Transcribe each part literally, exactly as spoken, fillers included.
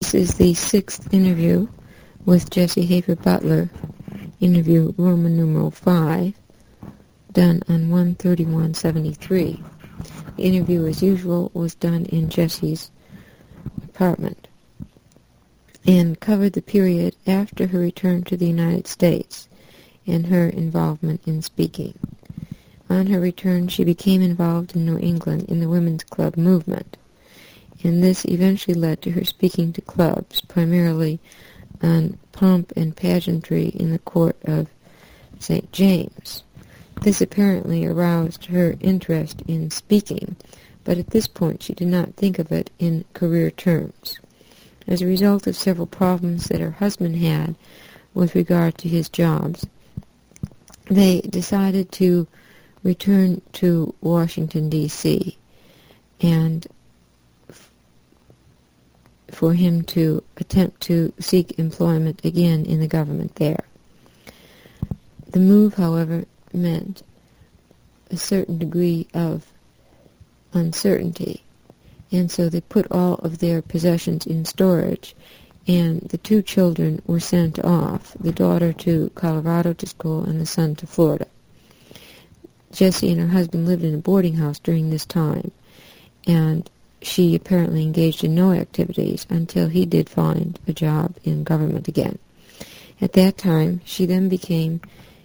This is the sixth interview with Jesse Hafer Butler, interview Roman numeral five, done on one thirty-one seventy-three. The interview, as usual, was done in Jesse's apartment and covered the period after her return to the United States and her involvement in speaking. On her return, she became involved in New England in the Women's Club movement, and this eventually led to her speaking to clubs, primarily on pomp and pageantry in the court of Saint James. This apparently aroused her interest in speaking, but at this point she did not think of it in career terms. As a result of several problems that her husband had with regard to his jobs, they decided to return to Washington, D C, and f- for him to attempt to seek employment again in the government there. The move, however, meant a certain degree of uncertainty, and so they put all of their possessions in storage, and the two children were sent off, the daughter to Colorado to school and the son to Florida. Jessie and her husband lived in a boarding house during this time, and she apparently engaged in no activities until he did find a job in government again. At that time, she then became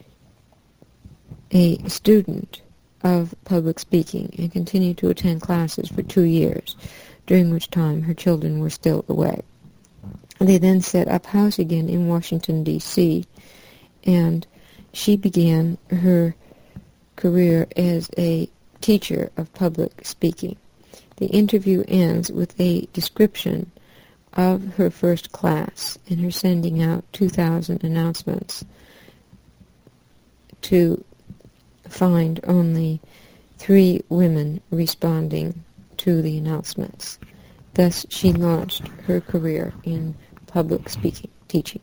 a student of public speaking and continued to attend classes for two years, during which time her children were still away. They then set up house again in Washington, D C, and she began her career as a teacher of public speaking. The interview ends with a description of her first class and her sending out two thousand announcements to find only three women responding to the announcements. Thus, she launched her career in public speaking, teaching.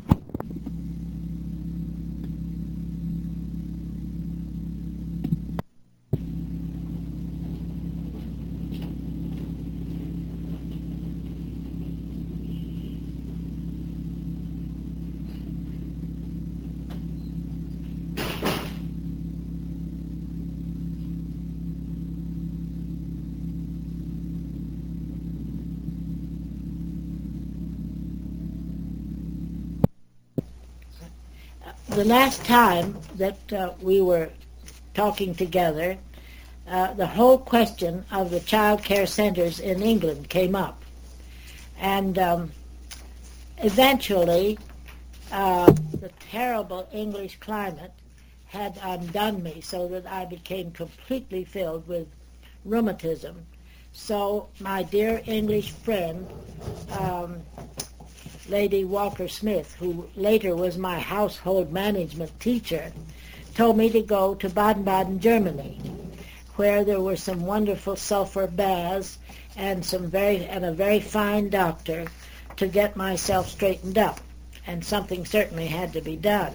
The last time that uh, we were talking together, uh, the whole question of the child care centers in England came up. And um, eventually, uh, the terrible English climate had undone me so that I became completely filled with rheumatism. So my dear English friend, um, Lady Walker Smith, who later was my household management teacher, told me to go to Baden-Baden, Germany, where there were some wonderful sulfur baths and some very and a very fine doctor to get myself straightened up. And something certainly had to be done.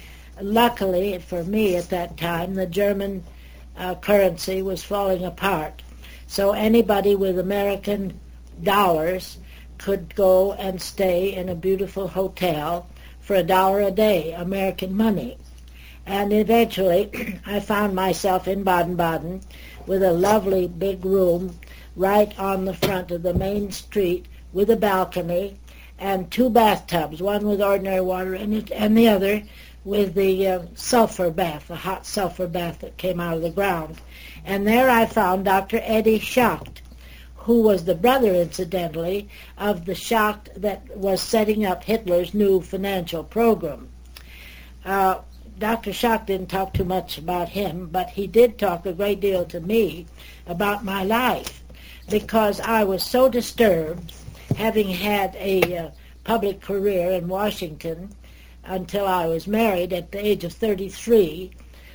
Luckily for me at that time, the German uh, currency was falling apart, so anybody with American dollars could go and stay in a beautiful hotel for a dollar a day, American money. And eventually I found myself in Baden-Baden with a lovely big room right on the front of the main street with a balcony and two bathtubs, one with ordinary water in it and the other with the uh, sulfur bath, the hot sulfur bath that came out of the ground. And there I found Doctor Eddie Schacht, who was the brother, incidentally, of the Schacht that was setting up Hitler's new financial program. Uh, Doctor Schacht didn't talk too much about him, but he did talk a great deal to me about my life, because I was so disturbed, having had a uh, public career in Washington until I was married at the age of thirty-three.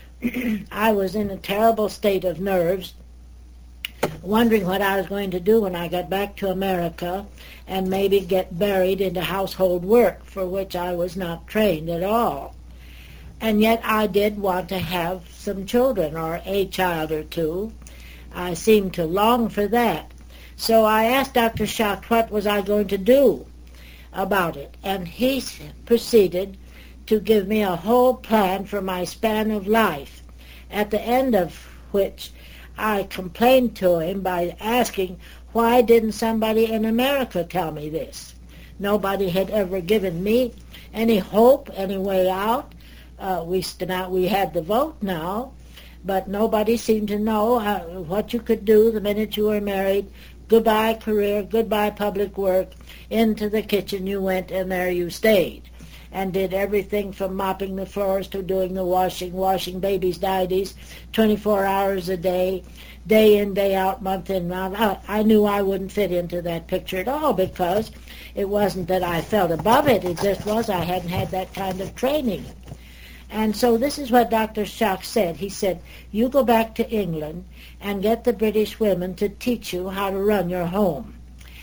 I was in a terrible state of nerves, wondering what I was going to do when I got back to America and maybe get buried into household work for which I was not trained at all. And yet I did want to have some children, or a child or two. I seemed to long for that. So I asked Doctor Schacht what was I going to do. about it. And he proceeded to give me a whole plan for my span of life, at the end of which I complained to him by asking, why didn't somebody in America tell me this? Nobody had ever given me any hope, any way out. Uh, we, st- we had the vote now, but nobody seemed to know how, what you could do the minute you were married. Goodbye career, goodbye public work. Into the kitchen you went, and there you stayed, and did everything from mopping the floors to doing the washing, washing babies' diapies, twenty-four hours a day, day in, day out, month in, month out. I knew I wouldn't fit into that picture at all, because it wasn't that I felt above it. It just was I hadn't had that kind of training. And so this is what Doctor Schock said. He said, you go back to England and get the British women to teach you how to run your home.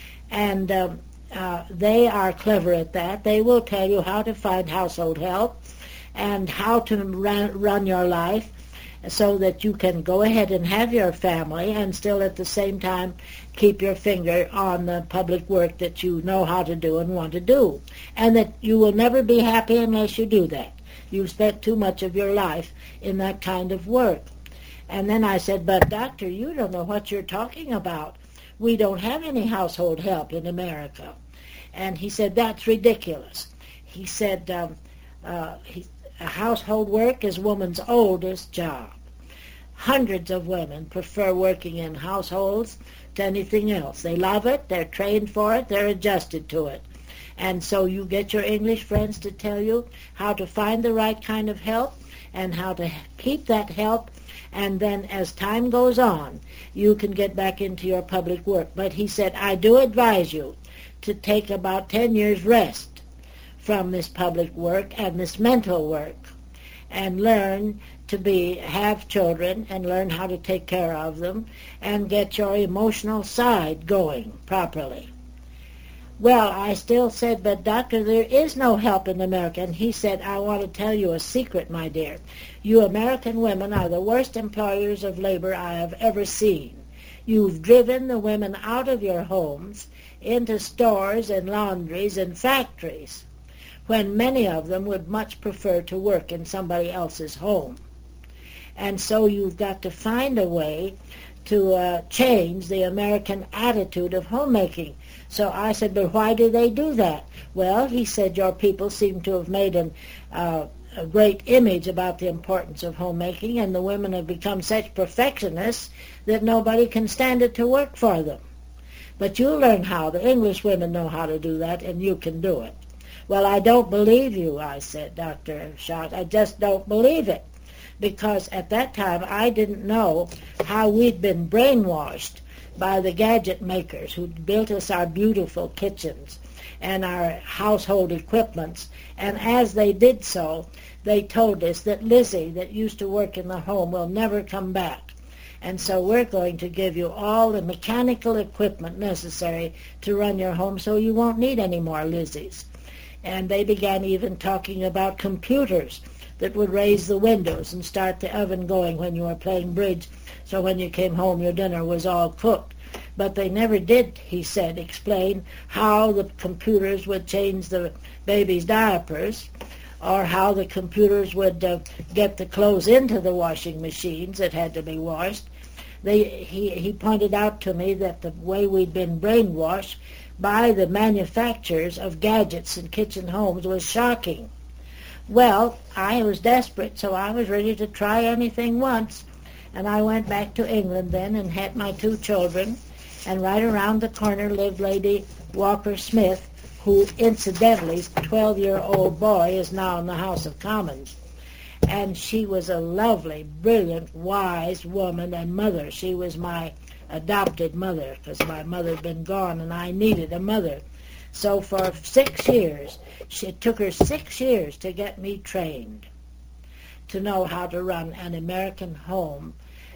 And um, uh, they are clever at that. They will tell you how to find household help and how to run, run your life so that you can go ahead and have your family and still at the same time keep your finger on the public work that you know how to do and want to do. And that you will never be happy unless you do that. You've spent too much of your life in that kind of work. And then I said, but doctor, you don't know what you're talking about. We don't have any household help in America. And he said, that's ridiculous. He said, um, uh, he, household work is woman's oldest job. Hundreds of women prefer working in households to anything else. They love it, they're trained for it, they're adjusted to it. And so you get your English friends to tell you how to find the right kind of help and how to keep that help, and then as time goes on, you can get back into your public work. But he said, I do advise you to take about ten years rest from this public work and this mental work, and learn to be have children and learn how to take care of them and get your emotional side going properly. Well, I still said, but doctor, there is no help in America. And he said, I want to tell you a secret, my dear. You American women are the worst employers of labor I have ever seen. You've driven the women out of your homes into stores and laundries and factories, when many of them would much prefer to work in somebody else's home. And so you've got to find a way to uh, change the American attitude of homemaking. So I said, but why do they do that? Well, he said, your people seem to have made an, uh, a great image about the importance of homemaking, and the women have become such perfectionists that nobody can stand it to work for them. But you'll learn how. The English women know how to do that, and you can do it. Well, I don't believe you, I said, Doctor Schock. I just don't believe it. Because at that time I didn't know how we'd been brainwashed by the gadget makers who built us our beautiful kitchens and our household equipments. And as they did so, they told us that Lizzie, that used to work in the home, will never come back. And so we're going to give you all the mechanical equipment necessary to run your home so you won't need any more Lizzies. And they began even talking about computers that would raise the windows and start the oven going when you were playing bridge, so when you came home your dinner was all cooked. But they never did, he said, explain how the computers would change the baby's diapers, or how the computers would uh, get the clothes into the washing machines that had to be washed. They, he, he pointed out to me that the way we'd been brainwashed by the manufacturers of gadgets in kitchen homes was shocking. Well, I was desperate, so I was ready to try anything once. And I went back to England then and had my two children. And right around the corner lived Lady Walker Smith, who incidentally, twelve-year-old boy, is now in the House of Commons. And she was a lovely, brilliant, wise woman and mother. She was my adopted mother, because my mother had been gone and I needed a mother. So for six years, it took her six years to get me trained to know how to run an American home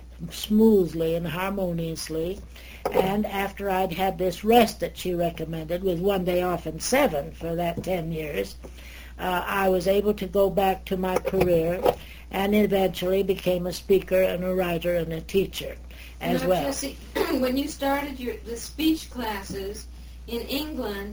smoothly and harmoniously. And after I'd had this rest that she recommended, with one day off in seven for that ten years, uh, I was able to go back to my career and eventually became a speaker and a writer and a teacher as now, well. Jessie, when you started your the speech classes in England,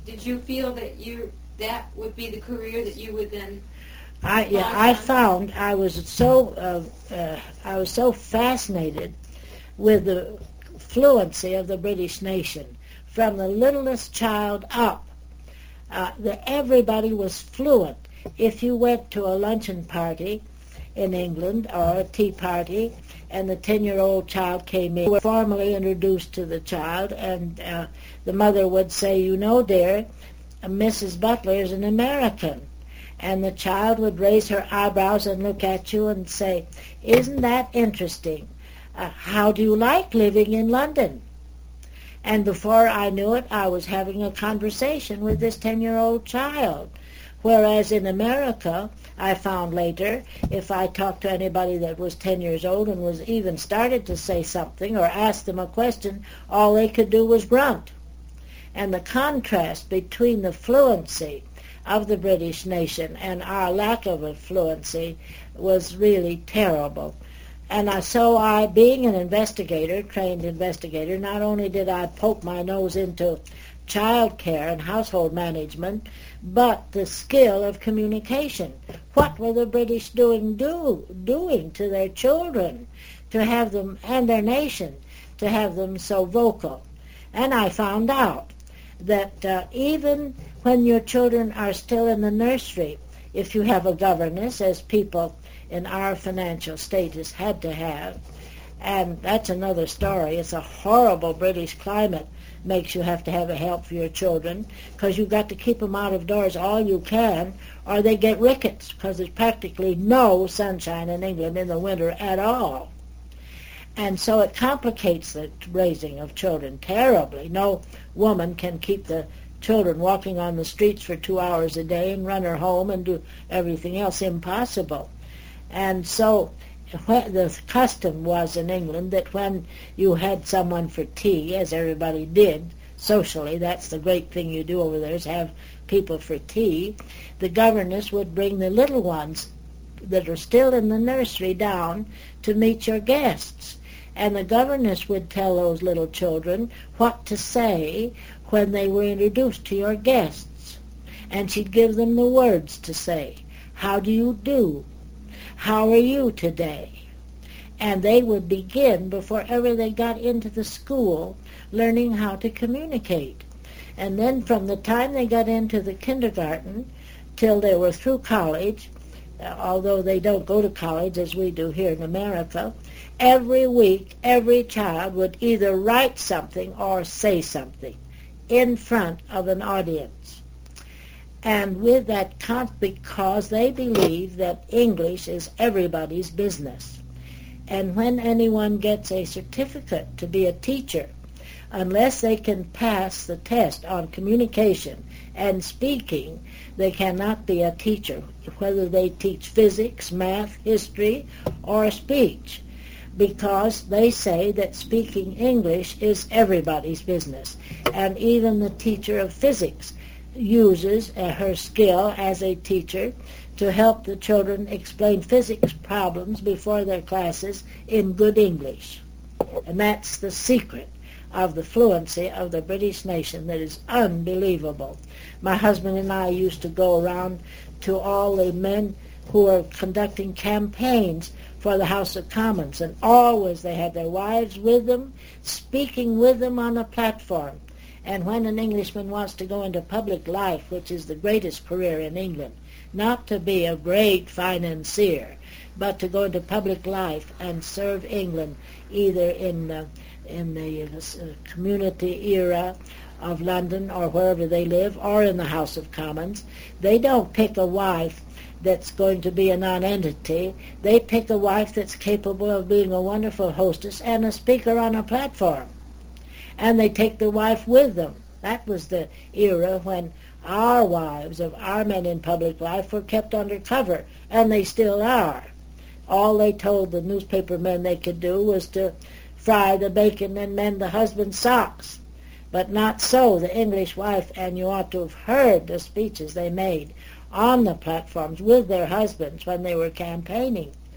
did you feel that you that would be the career that you would then? I yeah, I found I was so uh, uh, I was so fascinated with the fluency of the British nation, from the littlest child up. Uh, the, everybody was fluent. If you went to a luncheon party in England or a tea party, and the ten-year-old child came in, you were formally introduced to the child, and uh, the mother would say, "You know, dear, Missus Butler is an American." And the child would raise her eyebrows and look at you and say, "Isn't that interesting? Uh, how do you like living in London?" And before I knew it, I was having a conversation with this ten-year-old child. Whereas in America, I found later, if I talked to anybody that was ten years old and was even started to say something or asked them a question, all they could do was grunt. And the contrast between the fluency of the British nation and our lack of a fluency was really terrible. And I, so I, being an investigator, trained investigator, not only did I poke my nose into child care and household management, but the skill of communication. What were the British doing do, doing to their children to have them, and their nation, to have them so vocal? And I found out that uh, even when your children are still in the nursery, if you have a governess, as people in our financial status had to have, and that's another story. It's a horrible British climate makes you have to have a help for your children, because you've got to keep them out of doors all you can, or they get rickets, because there's practically no sunshine in England in the winter at all. And so it complicates the raising of children terribly. No woman can keep the children walking on the streets for two hours a day and run her home and do everything else. Impossible. And so the custom was in England that when you had someone for tea, as everybody did socially, that's the great thing you do over there, is have people for tea, the governess would bring the little ones that are still in the nursery down to meet your guests. And the governess would tell those little children what to say when they were introduced to your guests. And she'd give them the words to say. How do you do? How are you today? And they would begin, before ever they got into the school, learning how to communicate. And then from the time they got into the kindergarten till they were through college, although they don't go to college as we do here in America, every week every child would either write something or say something in front of an audience. And with that, because they believe that English is everybody's business. And when anyone gets a certificate to be a teacher, unless they can pass the test on communication and speaking, they cannot be a teacher, whether they teach physics, math, history, or speech, because they say that speaking English is everybody's business. And even the teacher of physics uses uh, her skill as a teacher to help the children explain physics problems before their classes in good English. And that's the secret of the fluency of the British nation that is unbelievable. My husband and I used to go around to all the men who are conducting campaigns for the House of Commons, and always they had their wives with them, speaking with them on a platform. And when an Englishman wants to go into public life, which is the greatest career in England, not to be a great financier, but to go into public life and serve England either in uh, in the uh, community era of London or wherever they live, or in the House of Commons, they don't pick a wife that's going to be a non-entity. They pick a wife that's capable of being a wonderful hostess and a speaker on a platform. And they take the wife with them. That was the era when our wives of our men in public life were kept under cover, and they still are. All they told the newspaper men they could do was to fry the bacon and mend the husband's socks. But not so the English wife, and you ought to have heard the speeches they made on the platforms with their husbands when they were campaigning.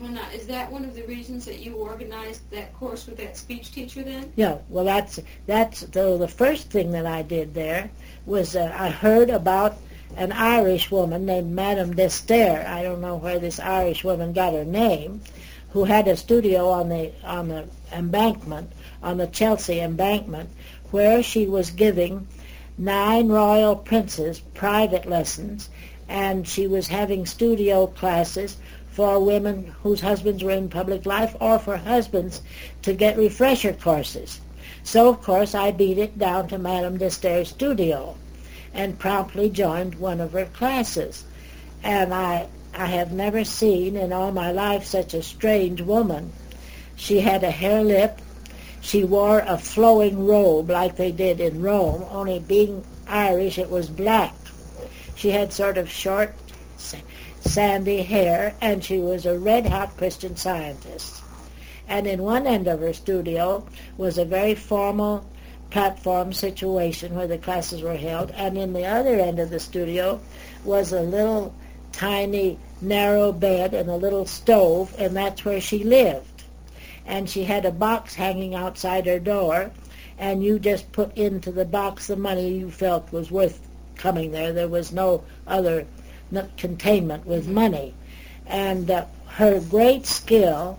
Well, now, is that one of the reasons that you organized that course with that speech teacher then? Yeah, well, that's that's the, the first thing that I did there was uh, I heard about an Irish woman named Madame d'Estaire. I don't know where this Irish woman got her name, who had a studio on the on the embankment, on the Chelsea embankment, where she was giving nine royal princes private lessons, and she was having studio classes for women whose husbands were in public life, or for husbands to get refresher courses. So, of course, I beat it down to Madame d'Estaire's studio and promptly joined one of her classes. And I, I have never seen in all my life such a strange woman. She had a hair lip. She wore a flowing robe like they did in Rome, only being Irish it was black. She had sort of short, sandy hair, and she was a red-hot Christian Scientist. And in one end of her studio was a very formal platform situation where the classes were held, and in the other end of the studio was a little tiny narrow bed and a little stove, and that's where she lived. And she had a box hanging outside her door, and you just put into the box the money you felt was worth coming there. There was no other containment with money. And uh, her great skill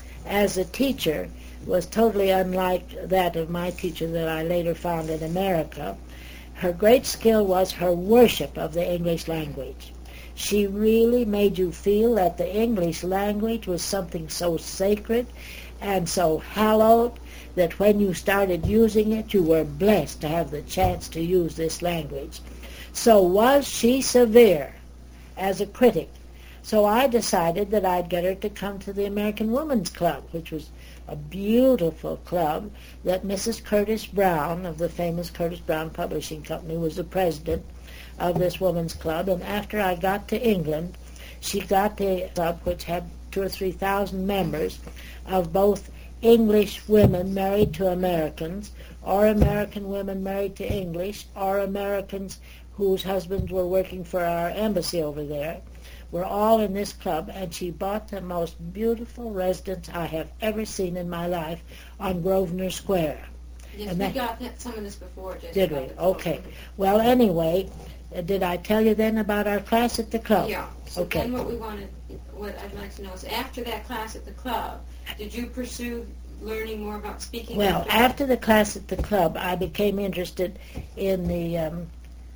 as a teacher was totally unlike that of my teacher that I later found in America. Her great skill was her worship of the English language. She really made you feel that the English language was something so sacred and so hallowed that when you started using it, you were blessed to have the chance to use this language. So was she severe as a critic? So I decided that I'd get her to come to the American Women's Club, which was a beautiful club that Missus Curtis Brown of the famous Curtis Brown Publishing Company was the president of this women's club. And after I got to England, she got the club, which had two or three thousand members, of both English women married to Americans, or American women married to English, or Americans whose husbands were working for our embassy over there, were all in this club, and she bought the most beautiful residence I have ever seen in my life on Grosvenor Square. Yes, and we that, got that, some of this before. Just did we? Okay. Well, anyway, uh, did I tell you then about our class at the club? Yeah. So okay. Then what we wanted, what I'd like to know is, after that class at the club, did you pursue learning more about speaking? Well, after, after the class at the club, I became interested in the um,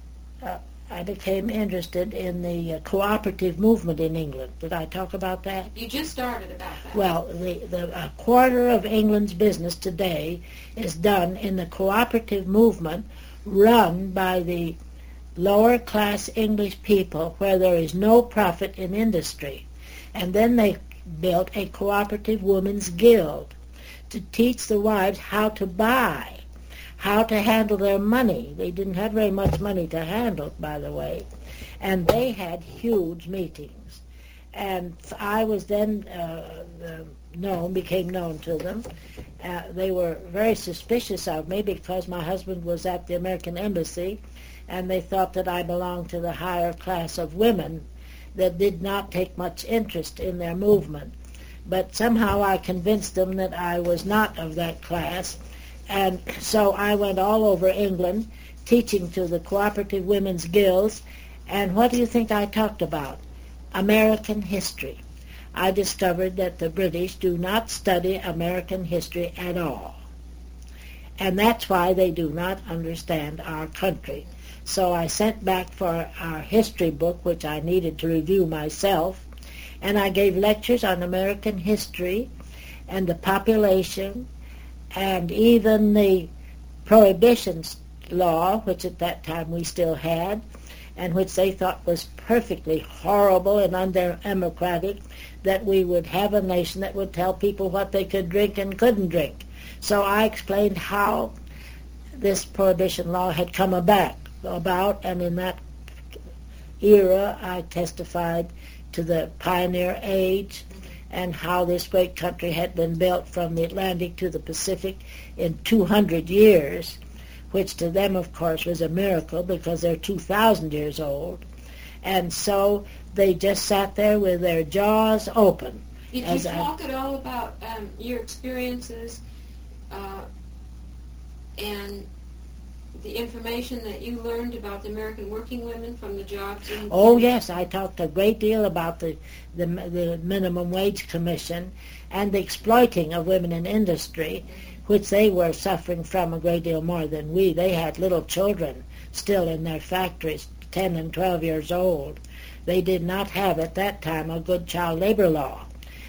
uh, I became interested in the uh, cooperative movement in England. Did I talk about that? You just started about that. Well, the, the a quarter of England's business today is done in the cooperative movement run by the lower class English people, where there is no profit in industry. And then they built a cooperative women's guild to teach the wives how to buy, how to handle their money. They didn't have very much money to handle, by the way. And they had huge meetings. And I was then uh, uh, known, became known to them. Uh, they were very suspicious of me because my husband was at the American Embassy, and they thought that I belonged to the higher class of women that did not take much interest in their movement. But somehow I convinced them that I was not of that class. And so I went all over England teaching to the cooperative women's guilds. And what do you think I talked about? American history. I discovered that the British do not study American history at all. And that's why they do not understand our country. So I sent back for our history book, which I needed to review myself, and I gave lectures on American history and the population and even the prohibition law, which at that time we still had, and which they thought was perfectly horrible and undemocratic, that we would have a nation that would tell people what they could drink and couldn't drink. So I explained how this prohibition law had come about, about and in that era I testified to the pioneer age and how this great country had been built from the Atlantic to the Pacific in two hundred years, which to them, of course, was a miracle because they're two thousand years old. And so they just sat there with their jaws open Did as you I, talk at all about um, your experiences uh, and the information that you learned about the American working women from the jobs in... Oh, yes, I talked a great deal about the, the, the Minimum Wage Commission and the exploiting of women in industry, which they were suffering from a great deal more than we. They had little children still in their factories, ten and twelve years old. They did not have at that time a good child labor law.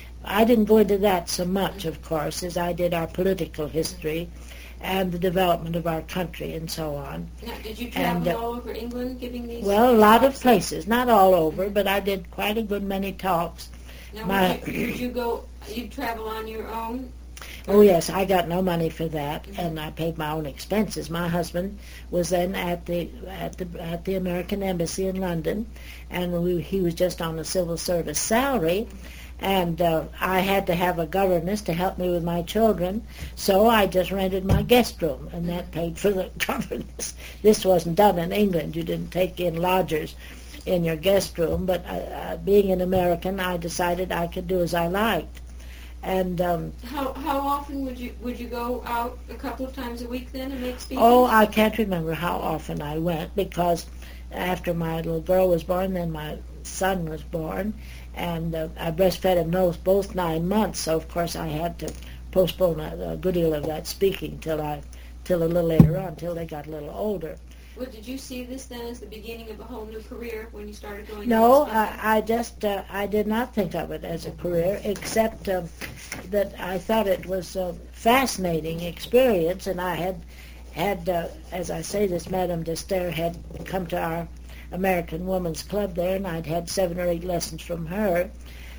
I didn't go into that so much, of course, as I did our political history and the development of our country and so on. Now, did you travel and, uh, all over England giving these... Well, a lot of talks? places, not all over, but I did quite a good many talks. Now, My, would you, would you go, you'd travel on your own? Oh, yes, I got no money for that, mm-hmm. and I paid my own expenses. My husband was then at the at the at the American Embassy in London, and we, he was just on a civil service salary, and uh, I had to have a governess to help me with my children, so I just rented my guest room, and that paid for the governess. This wasn't done in England. You didn't take in lodgers in your guest room, but uh, uh, being an American, I decided I could do as I liked. And um, how how often would you would you go out? A couple of times a week then and make speeches? Oh, I can't remember how often I went, because after my little girl was born, then my son was born, and uh, I breastfed him both, both nine months. So of course I had to postpone a, a good deal of that speaking till I till a little later on, till they got a little older. Well, did you see this then as the beginning of a whole new career when you started going? No, I, I just uh, I did not think of it as a career, except um, that I thought it was a fascinating experience, and I had had, uh, as I say, this Madame de Stair had come to our American Women's Club there, and I'd had seven or eight lessons from her.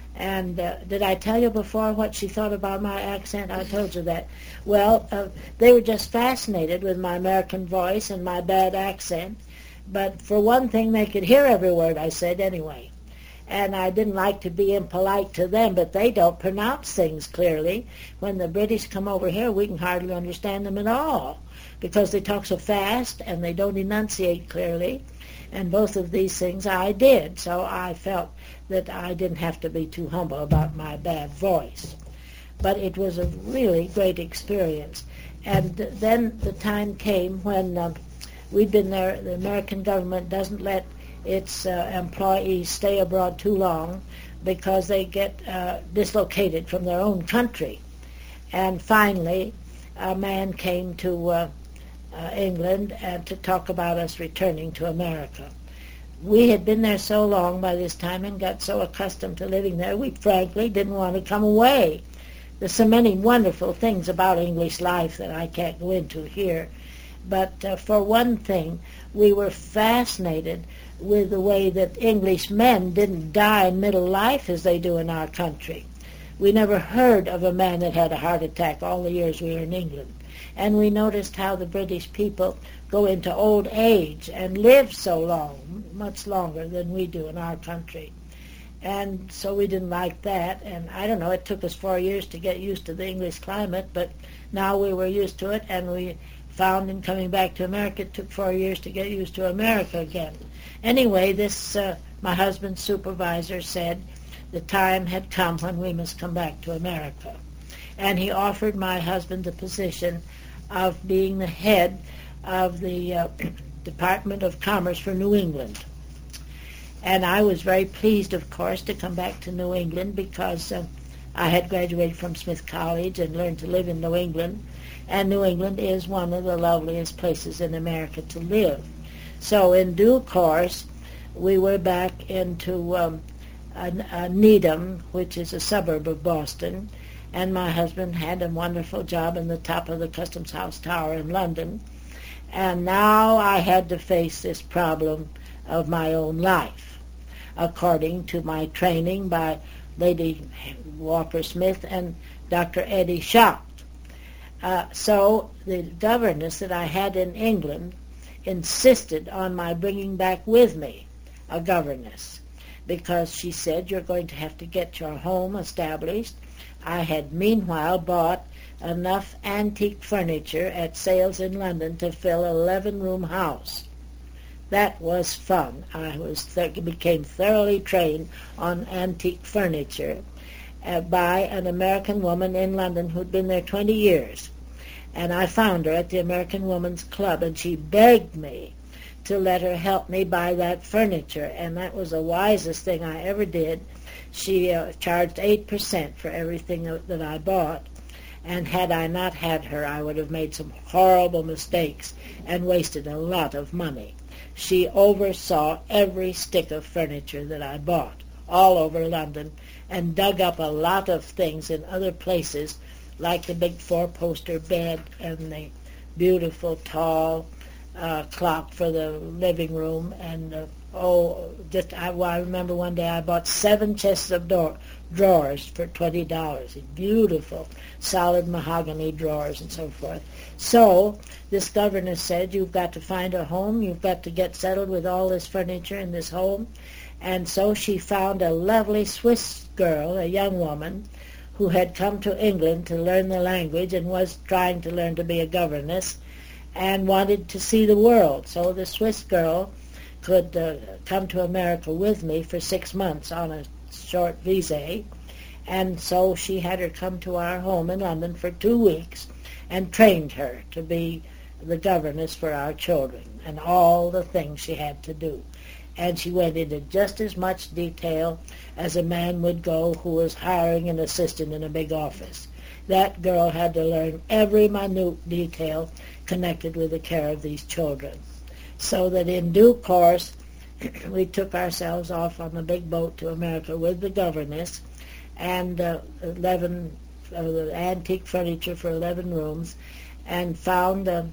And uh, did I tell you before what she thought about my accent? I told you that. Well, uh, they were just fascinated with my American voice and my bad accent. But for one thing, they could hear every word I said anyway. And I didn't like to be impolite to them, but they don't pronounce things clearly. When the British come over here, we can hardly understand them at all, because they talk so fast and they don't enunciate clearly. And both of these things I did, so I felt that I didn't have to be too humble about my bad voice. But it was a really great experience. And then the time came when um, we'd been there. The American government doesn't let its uh, employees stay abroad too long because they get uh, dislocated from their own country. And finally, a man came to uh, uh, England and to talk about us returning to America. We had been there so long by this time and got so accustomed to living there, we frankly didn't want to come away. There's so many wonderful things about English life that I can't go into here. But uh, for one thing, we were fascinated with the way that English men didn't die in middle life as they do in our country. We never heard of a man that had a heart attack all the years we were in England. And we noticed how the British people go into old age and live so long, much longer than we do in our country. And so we didn't like that. And I don't know, it took us four years to get used to the English climate, but now we were used to it, and we found in coming back to America, it took four years to get used to America again. Anyway, this, uh, my husband's supervisor said the time had come when we must come back to America. And he offered my husband the position of being the head of the uh, Department of Commerce for New England. And I was very pleased, of course, to come back to New England because uh, I had graduated from Smith College and learned to live in New England. And New England is one of the loveliest places in America to live. So in due course, we were back into um, uh, uh, Needham, which is a suburb of Boston, and my husband had a wonderful job in the top of the Customs House Tower in London. And now I had to face this problem of my own life, according to my training by Lady Walker Smith and Doctor Eddie Schacht. Uh, so the governess that I had in England insisted on my bringing back with me a governess, because she said, you're going to have to get your home established. I had meanwhile bought enough antique furniture at sales in London to fill an eleven-room house. That was fun. I was th- became thoroughly trained on antique furniture, uh, by an American woman in London who'd been there twenty years. And I found her at the American Women's Club, and she begged me to let her help me buy that furniture, and that was the wisest thing I ever did. She uh, charged eight percent for everything that, that I bought, and had I not had her, I would have made some horrible mistakes and wasted a lot of money. She oversaw every stick of furniture that I bought all over London and dug up a lot of things in other places, like the big four-poster bed and the beautiful tall uh, clock for the living room. And, uh, oh, just I, well, I remember one day I bought seven chests of door, drawers for twenty dollars, beautiful solid mahogany drawers and so forth. So this governess said, you've got to find a home, you've got to get settled with all this furniture in this home. And so she found a lovely Swiss girl, a young woman, who had come to England to learn the language and was trying to learn to be a governess and wanted to see the world. So the Swiss girl could uh, come to America with me for six months on a short visa. And so she had her come to our home in London for two weeks and trained her to be the governess for our children and all the things she had to do. And she went into just as much detail as a man would go who was hiring an assistant in a big office. That girl had to learn every minute detail connected with the care of these children. So that in due course, we took ourselves off on the big boat to America with the governess and uh, eleven uh, the antique furniture for eleven rooms, and found a,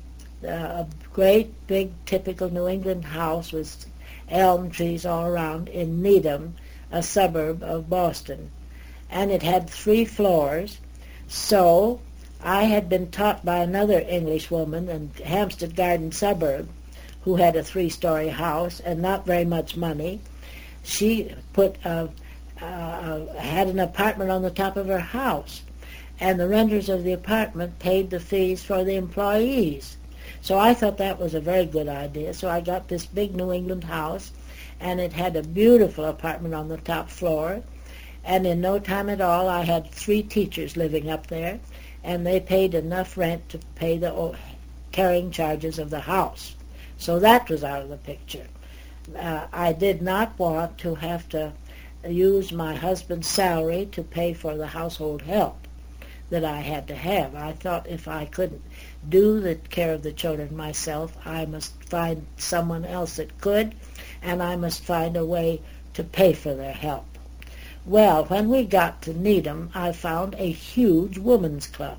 a great big typical New England house with elm trees all around in Needham, a suburb of Boston. And it had three floors. So I had been taught by another English woman in Hampstead Garden suburb who had a three-story house and not very much money. She put a, uh, had an apartment on the top of her house, and the renters of the apartment paid the fees for the employees. So I thought that was a very good idea. So I got this big New England house, and it had a beautiful apartment on the top floor. And in no time at all, I had three teachers living up there, and they paid enough rent to pay the carrying charges of the house. So that was out of the picture. Uh, I did not want to have to use my husband's salary to pay for the household help that I had to have. I thought if I couldn't do the care of the children myself, I must find someone else that could, and I must find a way to pay for their help. Well, when we got to Needham, I found a huge women's club,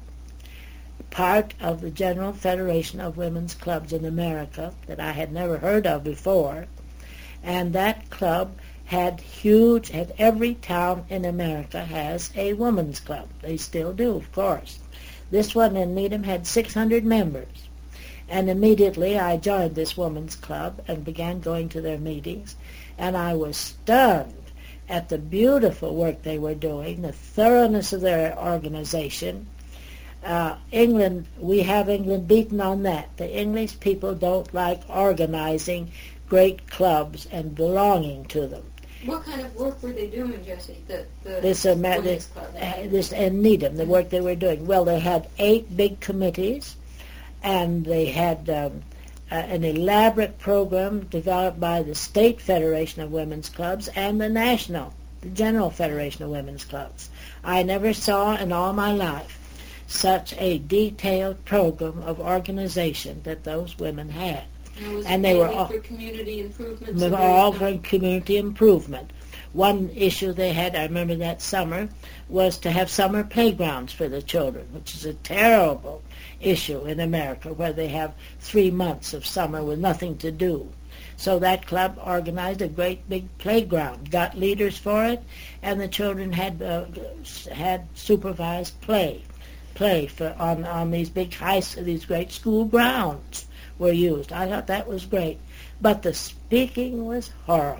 part of the General Federation of Women's Clubs in America that I had never heard of before, and that club had huge, had every town in America has a women's club. They still do, of course. This one in Needham had six hundred members. And immediately I joined this women's club and began going to their meetings. And I was stunned at the beautiful work they were doing, the thoroughness of their organization. Uh, England, we have England beaten on that. The English people don't like organizing great clubs and belonging to them. What kind of work were they doing, Jesse? The, the this, uh, this, club, uh, this in Needham, the work they were doing. Well, they had eight big committees, and they had um, uh, an elaborate program developed by the State Federation of Women's Clubs and the National, the General Federation of Women's Clubs. I never saw in all my life such a detailed program of organization that those women had. And, was and it they were all all for community improvement. They were all for community improvement. One issue they had, I remember that summer, was to have summer playgrounds for the children, which is a terrible issue in America, where they have three months of summer with nothing to do. So that club organized a great big playground, got leaders for it, and the children had uh, had supervised play, play for on on these big high, these great school grounds were used. I thought that was great. But the speaking was horrible.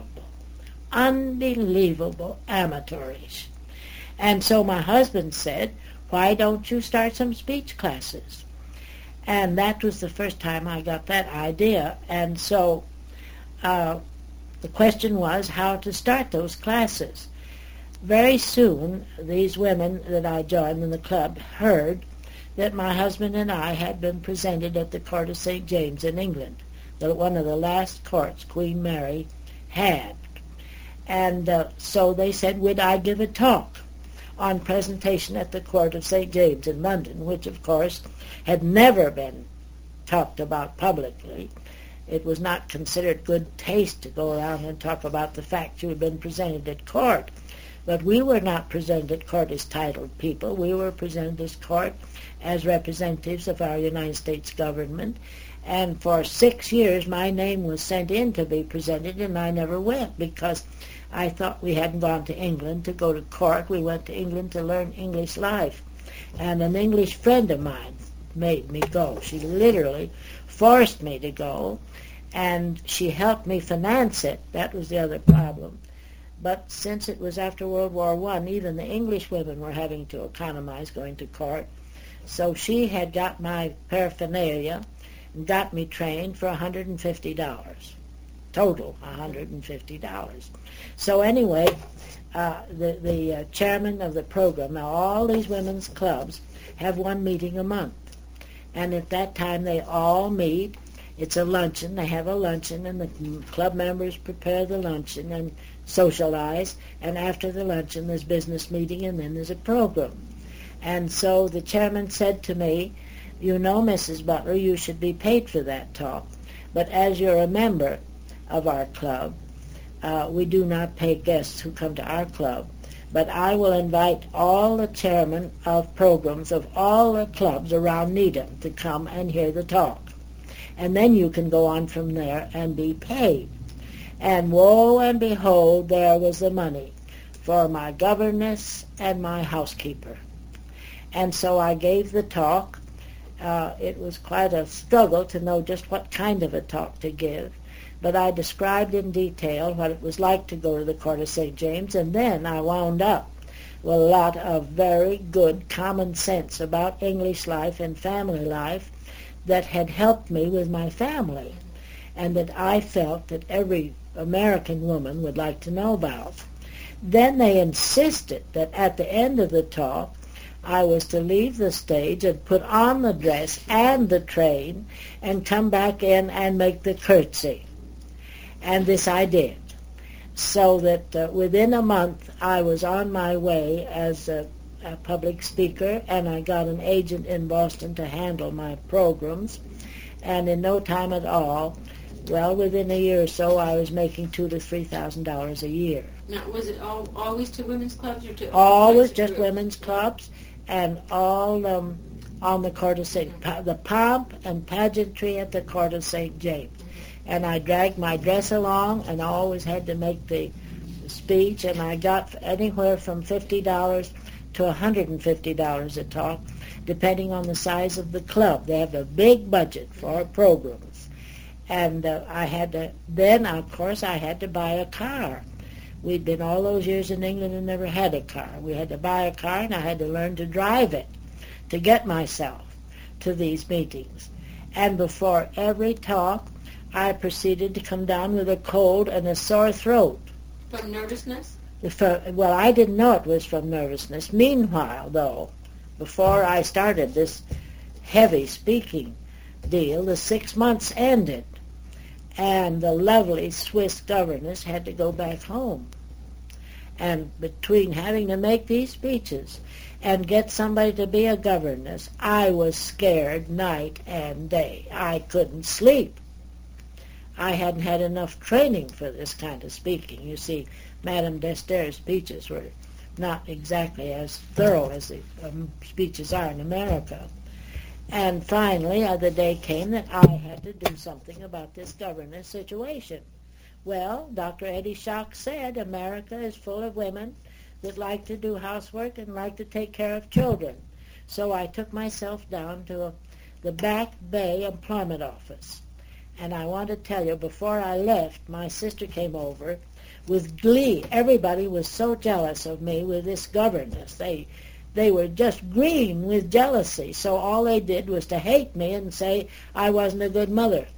Unbelievable amateurish. And so my husband said, why don't you start some speech classes? And that was the first time I got that idea. And so uh, the question was how to start those classes. very soon, these women that I joined in the club heard that my husband and I had been presented at the Court of Saint James in England, the, one of the last courts Queen Mary had. And uh, so they said, would I give a talk on presentation at the Court of Saint James in London, which, of course, had never been talked about publicly. It was not considered good taste to go around and talk about the fact you had been presented at court. But we were not presented at court as titled people. We were presented at court as representatives of our United States government. And for six years, my name was sent in to be presented, and I never went because I thought we hadn't gone to England to go to court. We went to England to learn English life. And an English friend of mine made me go. She literally forced me to go, and she helped me finance it. That was the other problem. But since it was after World War One, even the English women were having to economize going to court. So she had got my paraphernalia and got me trained for one hundred fifty dollars. Total, one hundred fifty dollars. So anyway, uh, the, the uh, chairman of the program, now all these women's clubs have one meeting a month. And at that time they all meet. It's a luncheon. They have a luncheon, and the club members prepare the luncheon and socialize. And after the luncheon, there's business meeting, and then there's a program. And so the chairman said to me, you know, Missus Butler, you should be paid for that talk. But as you're a member of our club, uh, we do not pay guests who come to our club. But I will invite all the chairmen of programs of all the clubs around Needham to come and hear the talk. And then you can go on from there and be paid. And woe and behold, there was the money for my governess and my housekeeper. And so I gave the talk. Uh, it was quite a struggle to know just what kind of a talk to give. But I described in detail what it was like to go to the Court of Saint James, and then I wound up with a lot of very good common sense about English life and family life that had helped me with my family, and that I felt that every American woman would like to know about. Then they insisted that at the end of the talk, I was to leave the stage and put on the dress and the train and come back in and make the curtsy. And this I did. So that uh, within a month I was on my way as a, a public speaker, and I got an agent in Boston to handle my programs. And in no time at all, well, within a year or so, I was making two to three thousand dollars a year. Now, was it all, always to women's clubs or to always just groups? Women's clubs, and all um, on the Court of Saint the pomp and pageantry at the Court of Saint James. And I dragged my dress along, and I always had to make the speech, and I got anywhere from fifty dollars to one hundred fifty dollars a talk, depending on the size of the club. They have a big budget for programs. And uh, I had to, then, of course, I had to buy a car. We'd been all those years in England and never had a car. We had to buy a car, and I had to learn to drive it to get myself to these meetings. And before every talk, I proceeded to come down with a cold and a sore throat. From nervousness? For, well, I didn't know it was from nervousness. Meanwhile, though, before I started this heavy speaking deal, the six months ended, and the lovely Swiss governess had to go back home. And between having to make these speeches and get somebody to be a governess, I was scared night and day. I couldn't sleep. I hadn't had enough training for this kind of speaking. You see, Madame d'Estaing's speeches were not exactly as thorough as the um, speeches are in America. And finally, uh, the day came that I had to do something about this governess situation. Well, Doctor Eddie Schock said America is full of women that like to do housework and like to take care of children. So I took myself down to a, the Back Bay Employment Office. And I want to tell you, before I left, my sister came over with glee. Everybody was so jealous of me with this governess. They they were just green with jealousy. So all they did was to hate me and say I wasn't a good mother.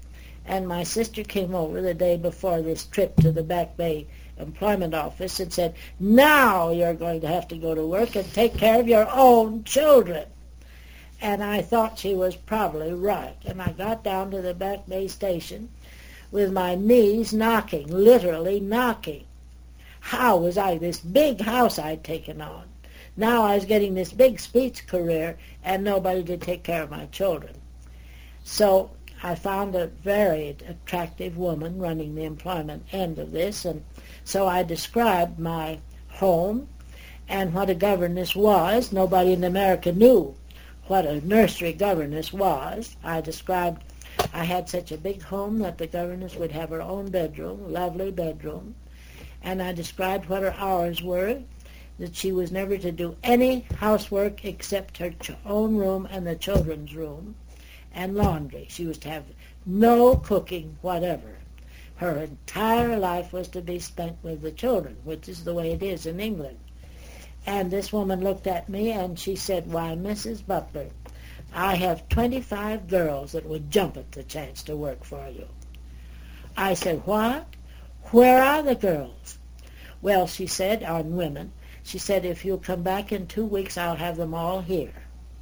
And my sister came over the day before this trip to the Back Bay Employment Office and said, now you're going to have to go to work and take care of your own children. And I thought she was probably right. And I got down to the Back Bay station with my knees knocking, literally knocking. How was I, this big house I'd taken on, now I was getting this big speech career and nobody to take care of my children. So I found a very attractive woman running the employment end of this, and so I described my home and what a governess was. Nobody in America knew what a nursery governess was. I described I had such a big home that the governess would have her own bedroom, lovely bedroom, and I described what her hours were, that she was never to do any housework except her ch- own room and the children's room, and laundry. She was to have no cooking whatever. Her entire life was to be spent with the children, which is the way it is in England. And this woman looked at me and she said, why, Missus Butler, I have twenty-five girls that would jump at the chance to work for you. I said, what? Where are the girls? Well, she said, on women, she said, if you'll come back in two weeks, I'll have them all here.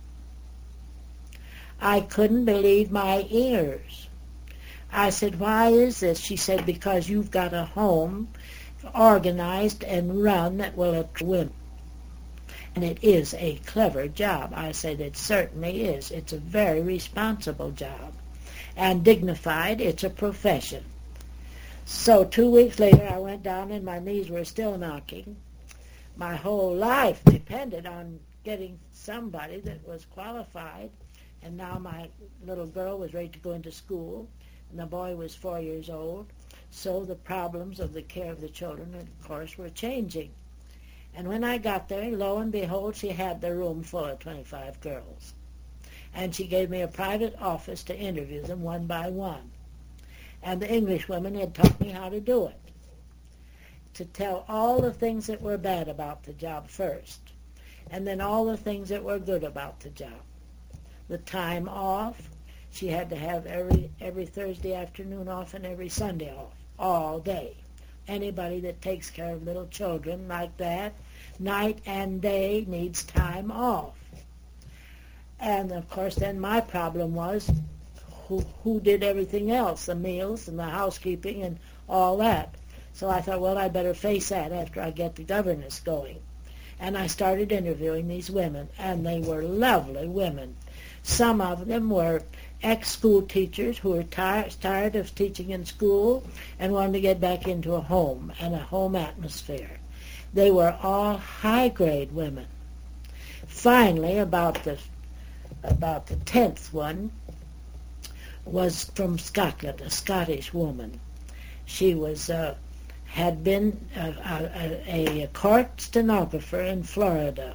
I couldn't believe my ears. I said, why is this? She said, because you've got a home organized and run that will attract women. And it is a clever job. I said, it certainly is. It's a very responsible job. And dignified, it's a profession. So two weeks later, I went down and my knees were still knocking. My whole life depended on getting somebody that was qualified. And now my little girl was ready to go into school, and the boy was four years old. So the problems of the care of the children, of course, were changing. And when I got there, lo and behold, she had the room full of twenty-five girls. And she gave me a private office to interview them one by one. And the English women had taught me how to do it, to tell all the things that were bad about the job first, and then all the things that were good about the job. The time off, she had to have every every Thursday afternoon off and every Sunday off, all day. Anybody that takes care of little children like that, night and day, needs time off. And, of course, then my problem was who, who did everything else, the meals and the housekeeping and all that. So I thought, well, I better face that after I get the governess going. And I started interviewing these women, and they were lovely women. Some of them were ex-school teachers who were tired, tired of teaching in school and wanted to get back into a home and a home atmosphere. They were all high-grade women. Finally, about the about the tenth one was from Scotland, a Scottish woman. She was uh, had been a, a, a court stenographer in Florida.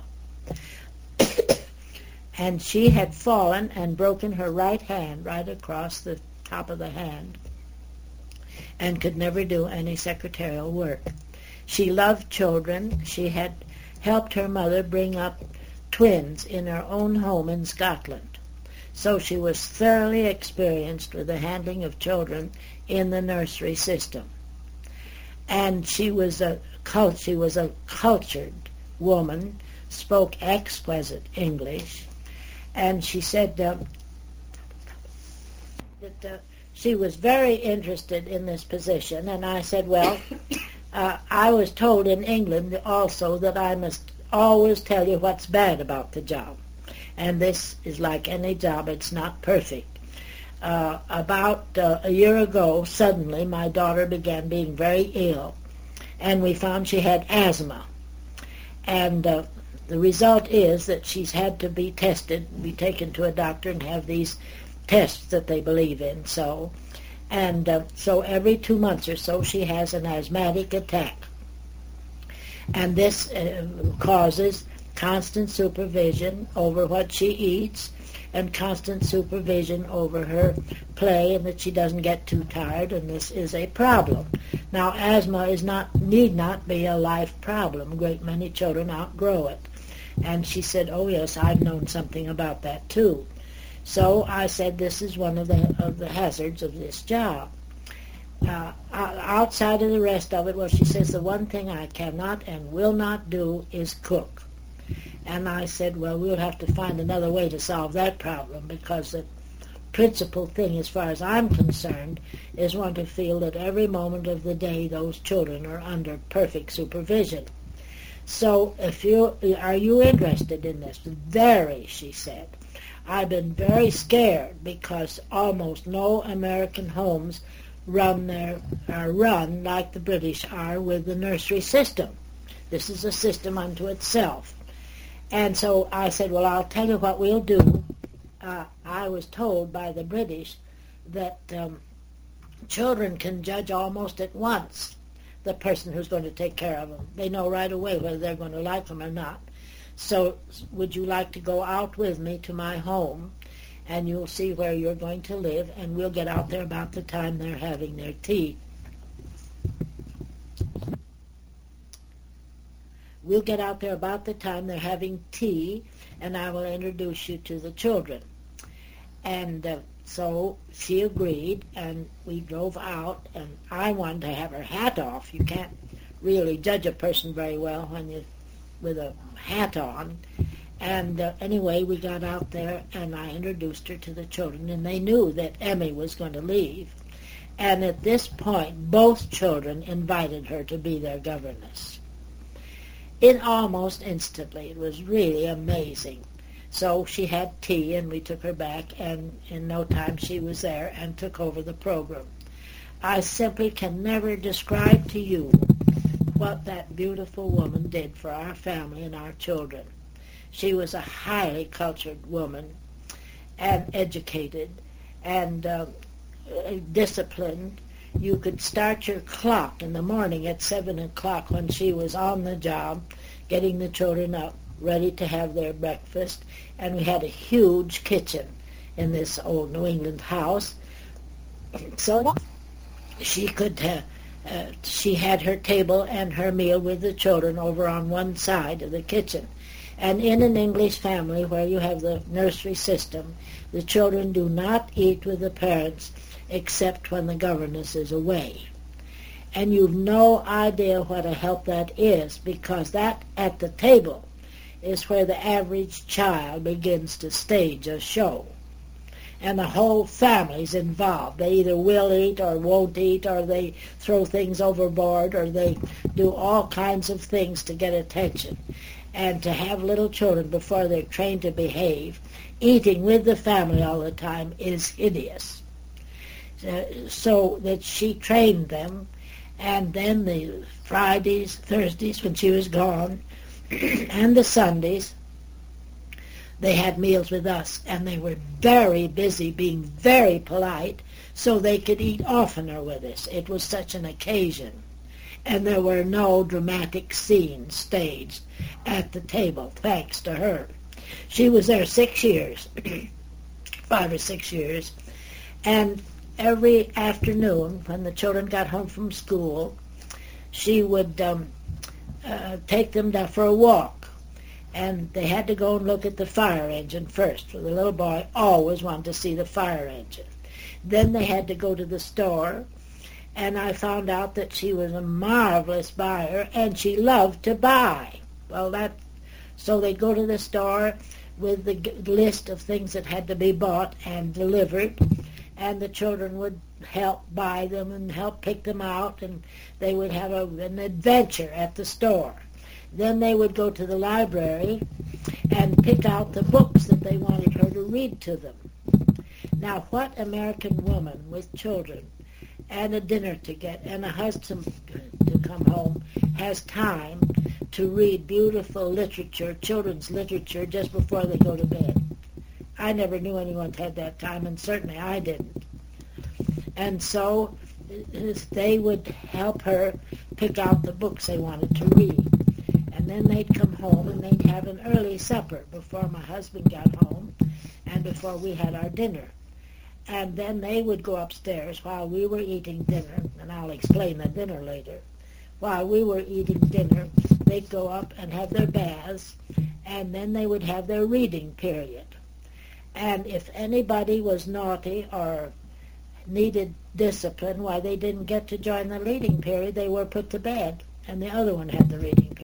And she had fallen and broken her right hand right across the top of the hand and could never do any secretarial work. She loved children. She had helped her mother bring up twins in her own home in Scotland. So she was thoroughly experienced with the handling of children in the nursery system. And she was a cult- she was a cultured woman, spoke exquisite English. And she said uh, that uh, she was very interested in this position. And I said, well, uh, I was told in England also that I must always tell you what's bad about the job. And this is like any job, it's not perfect. Uh, about uh, a year ago, suddenly my daughter began being very ill. And we found she had asthma. And uh, the result is that she's had to be tested, be taken to a doctor and have these tests that they believe in. So, and uh, so every two months or so she has an asthmatic attack. And this uh, causes constant supervision over what she eats and constant supervision over her play, and that she doesn't get too tired, and this is a problem. Now, asthma is not need not be a life problem. A great many children outgrow it. And she said, oh, yes, I've known something about that, too. So I said, this is one of the of the hazards of this job. Uh, outside of the rest of it, well, she says, the one thing I cannot and will not do is cook. And I said, well, we'll have to find another way to solve that problem, because the principal thing, as far as I'm concerned, is one to feel that every moment of the day those children are under perfect supervision. So if you are you interested in this? Very, she said. I've been very scared because almost no American homes run their are run like the British are with the nursery system. This is a system unto itself. And so I said, well, I'll tell you what we'll do. Uh, I was told by the British that um, children can judge almost at once the person who's going to take care of them. They know right away whether they're going to like them or not. So would you like to go out with me to my home, and you'll see where you're going to live, and we'll get out there about the time they're having their tea. We'll get out there about the time they're having tea, and I will introduce you to the children. And uh, so she agreed, and we drove out, and I wanted to have her hat off. You can't really judge a person very well when you with a hat on. And uh, anyway, we got out there, and I introduced her to the children, and they knew that Emmy was going to leave. And at this point, both children invited her to be their governess. In almost instantly. It was really amazing. So she had tea, and we took her back, and in no time she was there and took over the program. I simply can never describe to you what that beautiful woman did for our family and our children. She was a highly cultured woman, and educated, and uh, disciplined. You could start your clock in the morning at seven o'clock when she was on the job, getting the children up, ready to have their breakfast. And we had a huge kitchen in this old New England house. So she could, uh, uh, she had her table and her meal with the children over on one side of the kitchen. And in an English family where you have the nursery system, the children do not eat with the parents except when the governess is away. And you've no idea what a help that is, because that at the table is where the average child begins to stage a show. And the whole family's involved. They either will eat or won't eat, or they throw things overboard, or they do all kinds of things to get attention. And to have little children, before they're trained to behave, eating with the family all the time is hideous. Uh, so that she trained them, and then the Fridays, Thursdays when she was gone, and the Sundays, they had meals with us, and they were very busy being very polite so they could eat oftener with us. It was such an occasion. And there were no dramatic scenes staged at the table, thanks to her. She was there six years, five or six years, and every afternoon when the children got home from school, she would um, uh, take them down for a walk. And they had to go and look at the fire engine first, for the little boy always wanted to see the fire engine. Then they had to go to the store, and I found out that she was a marvelous buyer, and she loved to buy. Well, that so they'd go to the store with the g- list of things that had to be bought and delivered, and the children would help buy them and help pick them out, and they would have a, an adventure at the store. Then they would go to the library and pick out the books that they wanted her to read to them. Now, what American woman with children and a dinner to get and a husband to come home has time to read beautiful literature, children's literature, just before they go to bed? I never knew anyone had that time, and certainly I didn't. And so they would help her pick out the books they wanted to read. And then they'd come home and they'd have an early supper before my husband got home and before we had our dinner. And then they would go upstairs while we were eating dinner, and I'll explain the dinner later. While we were eating dinner, they'd go up and have their baths, and then they would have their reading period. And if anybody was naughty or needed discipline, why, they didn't get to join the reading period. They were put to bed, and the other one had the reading period.